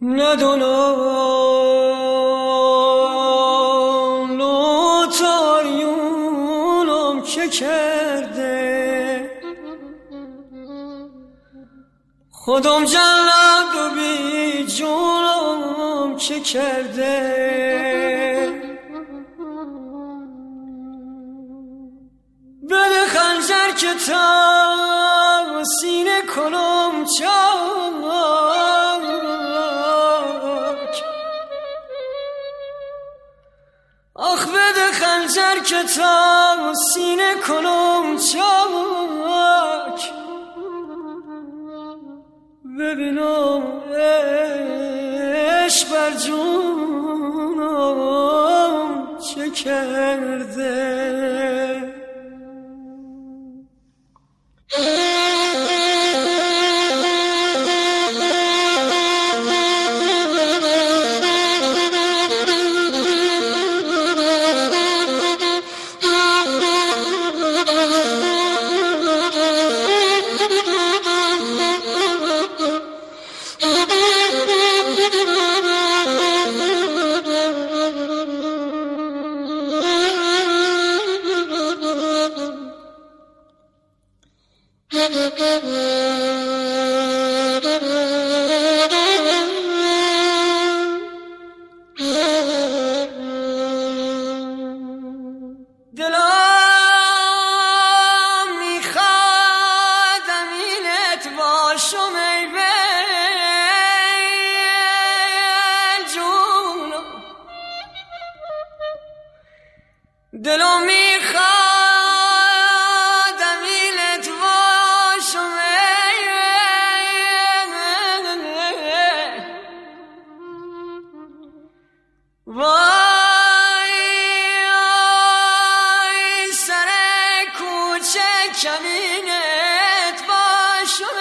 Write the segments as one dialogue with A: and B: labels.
A: ندونم لوتاریونم که کرده خودم جلد و بی جونم که کرده بده خنجر که تا سینه کنم چاک آخ بده خنجر که تا سینه کنم چاک ببینم عشق بر جونم چه کرده دلم میخواد امیلت باشم وای سر کوچه کمینت باشم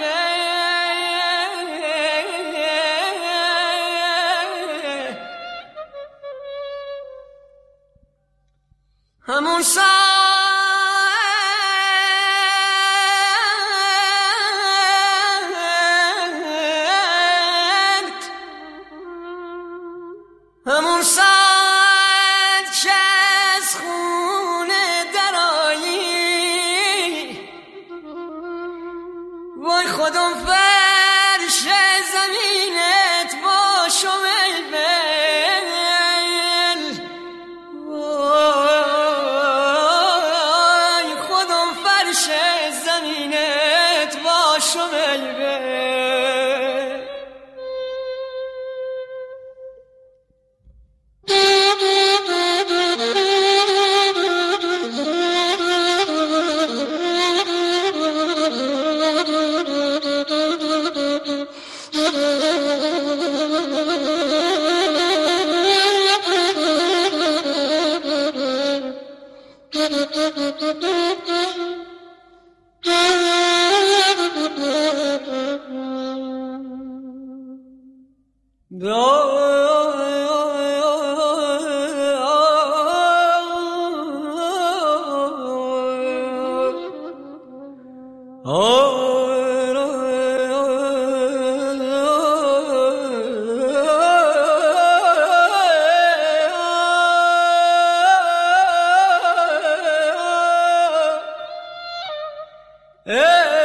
A: همون ساعت که از خونه درایی وای خودم فرش زمینت باشم ای بل وای خودم فرش زمینت باشم ای بل Hey